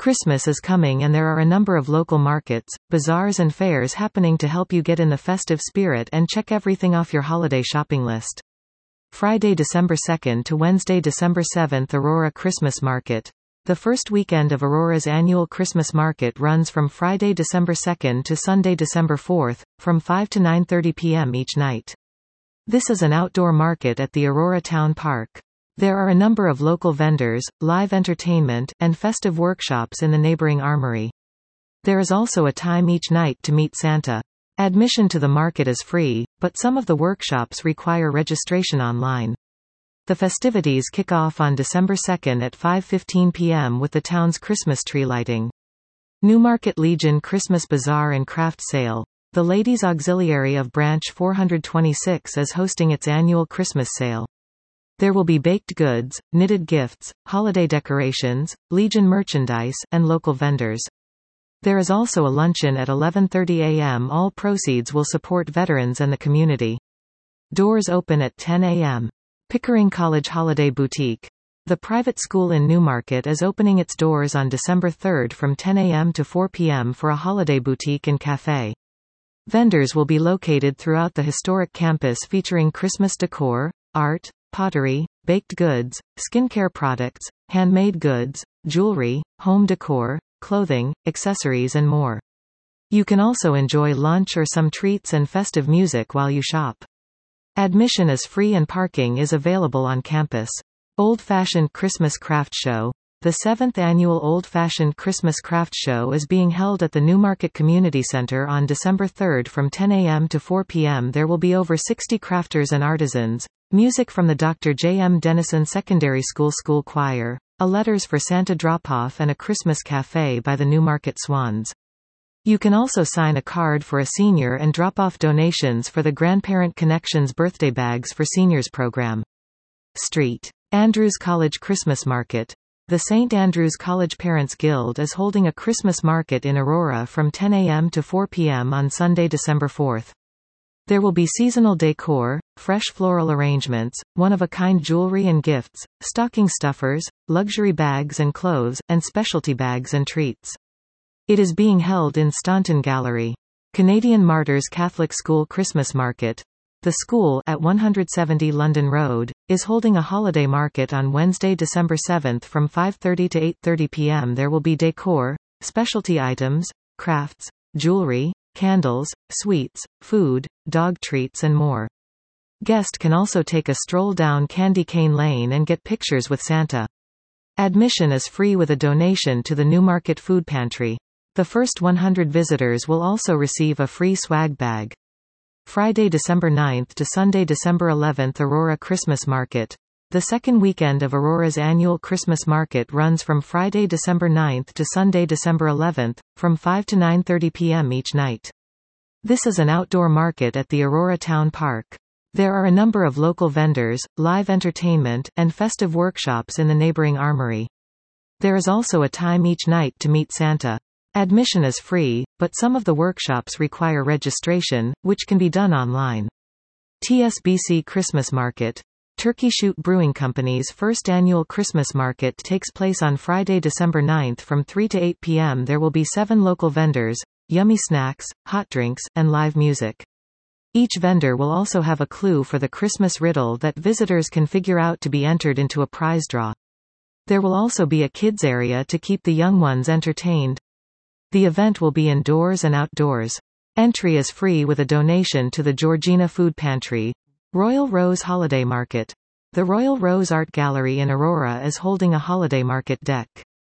Christmas is coming and there are a number of local markets, bazaars and fairs happening to help you get in the festive spirit and check everything off your holiday shopping list. Friday, December 2nd to Wednesday, December 7th, Aurora Christmas Market. The first weekend of Aurora's annual Christmas market runs from Friday, December 2nd to Sunday, December 4th, from 5 to 9:30 p.m. each night. This is an outdoor market at the Aurora Town Park. There are a number of local vendors, live entertainment, and festive workshops in the neighboring armory. There is also a time each night to meet Santa. Admission to the market is free, but some of the workshops require registration online. The festivities kick off on December 2nd at 5:15 p.m. with the town's Christmas tree lighting. Newmarket Legion Christmas Bazaar and Craft Sale. The Ladies' Auxiliary of Branch 426 is hosting its annual Christmas sale. There will be baked goods, knitted gifts, holiday decorations, Legion merchandise, and local vendors. There is also a luncheon at 11:30 a.m. All proceeds will support veterans and the community. Doors open at 10 a.m. Pickering College Holiday Boutique. The private school in Newmarket is opening its doors on December 3rd from 10 a.m. to 4 p.m. for a holiday boutique and cafe. Vendors will be located throughout the historic campus featuring Christmas decor, art, pottery, baked goods, skincare products, handmade goods, jewelry, home decor, clothing, accessories and more. You can also enjoy lunch or some treats and festive music while you shop. Admission is free and parking is available on campus. Old-Fashioned Christmas Craft Show. The 7th annual Old-Fashioned Christmas Craft Show is being held at the Newmarket Community Center on December 3rd from 10 a.m. to 4 p.m. There will be over 60 crafters and artisans, music from the Dr. J. M. Dennison Secondary School School Choir, a Letters for Santa drop-off and a Christmas cafe by the Newmarket Swans. You can also sign a card for a senior and drop off donations for the Grandparent Connections Birthday Bags for Seniors program. St. Andrews College Christmas Market. The St. Andrews College Parents Guild is holding a Christmas market in Aurora from 10 a.m. to 4 p.m. on Sunday, December 4th. There will be seasonal decor, fresh floral arrangements, one-of-a-kind jewelry and gifts, stocking stuffers, luxury bags and clothes, and specialty bags and treats. It is being held in Staunton Gallery. Canadian Martyrs Catholic School Christmas Market. The school, at 170 London Road, is holding a holiday market on Wednesday, December 7th from 5:30 to 8:30 p.m. There will be decor, specialty items, crafts, jewelry, candles, sweets, food, dog treats and more. Guests can also take a stroll down Candy Cane Lane and get pictures with Santa. Admission is free with a donation to the Newmarket Food Pantry. The first 100 visitors will also receive a free swag bag. Friday, December 9th to Sunday, December 11th, Aurora Christmas Market. The second weekend of Aurora's annual Christmas market runs from Friday, December 9th to Sunday, December 11th, from 5 to 9:30 p.m. each night. This is an outdoor market at the Aurora Town Park. There are a number of local vendors, live entertainment, and festive workshops in the neighboring armory. There is also a time each night to meet Santa. Admission is free, but some of the workshops require registration, which can be done online. TSBC Christmas Market. Turkey Shoot Brewing Company's first annual Christmas market takes place on Friday, December 9th from 3 to 8 p.m. There will be 7 local vendors, yummy snacks, hot drinks, and live music. Each vendor will also have a clue for the Christmas riddle that visitors can figure out to be entered into a prize draw. There will also be a kids area to keep the young ones entertained. The event will be indoors and outdoors. Entry is free with a donation to the Georgina Food Pantry. Royal Rose Holiday Market. The Royal Rose Art Gallery in Aurora is holding a holiday market deck.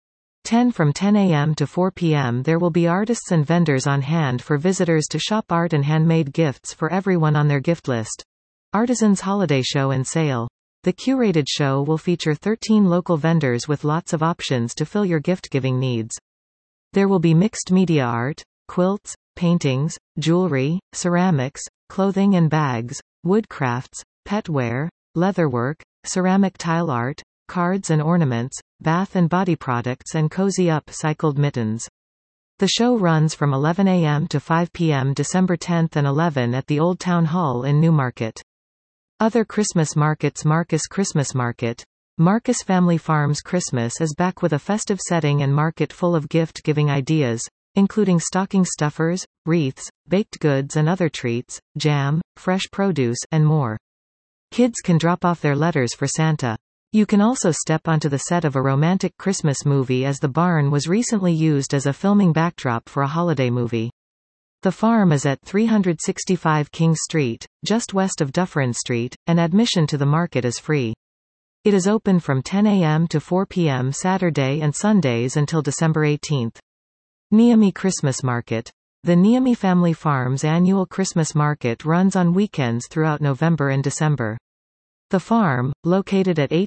From 10 a.m. to 4 p.m. there will be artists and vendors on hand for visitors to shop art and handmade gifts for everyone on their gift list. Artisans Holiday Show and Sale. The curated show will feature 13 local vendors with lots of options to fill your gift-giving needs. There will be mixed media art, quilts, paintings, jewelry, ceramics, clothing and bags, woodcrafts, petware, leatherwork, ceramic tile art, cards and ornaments, bath and body products and cozy up cycled mittens. The show runs from 11 a.m. to 5 p.m. December 10th and 11 at the Old Town Hall in Newmarket. Other Christmas markets. Marcus Christmas Market. Marcus Family Farms Christmas is back with a festive setting and market full of gift-giving ideas, including stocking stuffers, wreaths, baked goods and other treats, jam, fresh produce, and more. Kids can drop off their letters for Santa. You can also step onto the set of a romantic Christmas movie, as the barn was recently used as a filming backdrop for a holiday movie. The farm is at 365 King Street, just west of Dufferin Street, and admission to the market is free. It is open from 10 a.m. to 4 p.m. Saturday and Sundays until December 18. Niami Christmas Market. The Niami Family Farms annual Christmas market runs on weekends throughout November and December. The farm, located at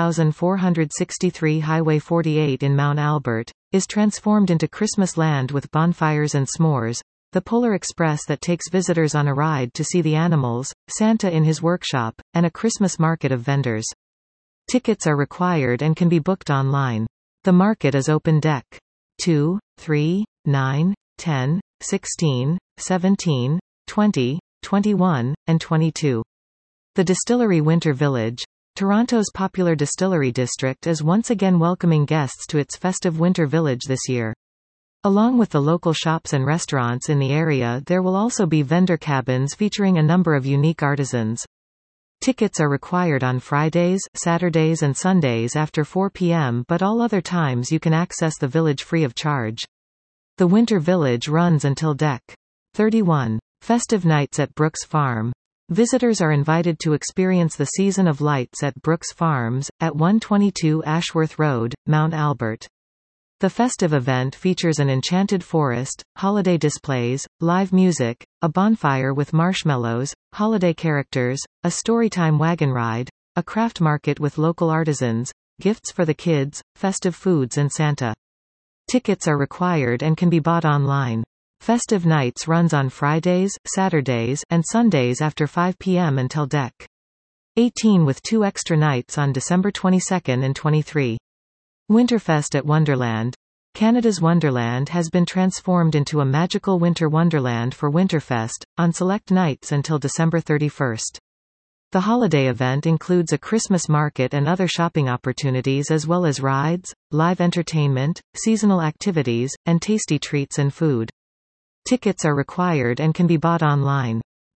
18,463 Highway 48 in Mount Albert, is transformed into Christmas land with bonfires and s'mores, the Polar Express that takes visitors on a ride to see the animals, Santa in his workshop, and a Christmas market of vendors. Tickets are required and can be booked online. The market is open deck 2, 3, 9, 10, 16, 17, 20, 21, and 22. The Distillery Winter Village, Toronto's popular distillery district, is once again welcoming guests to its festive winter village this year. Along with the local shops and restaurants in the area, there will also be vendor cabins featuring a number of unique artisans. Tickets are required on Fridays, Saturdays and Sundays after 4 p.m., but all other times you can access the village free of charge. The Winter Village runs until Dec. 31. Festive Nights at Brooks Farm. Visitors are invited to experience the Season of Lights at Brooks Farms, at 122 Ashworth Road, Mount Albert. The festive event features an enchanted forest, holiday displays, live music, a bonfire with marshmallows, holiday characters, a storytime wagon ride, a craft market with local artisans, gifts for the kids, festive foods and Santa. Tickets are required and can be bought online. Festive Nights runs on Fridays, Saturdays, and Sundays after 5 p.m. until Dec. 18, with 2 extra nights on December 22 and 23. Winterfest at Wonderland. Canada's Wonderland has been transformed into a magical winter wonderland for Winterfest, on select nights until December 31. The holiday event includes a Christmas market and other shopping opportunities, as well as rides, live entertainment, seasonal activities, and tasty treats and food. Tickets are required and can be bought online.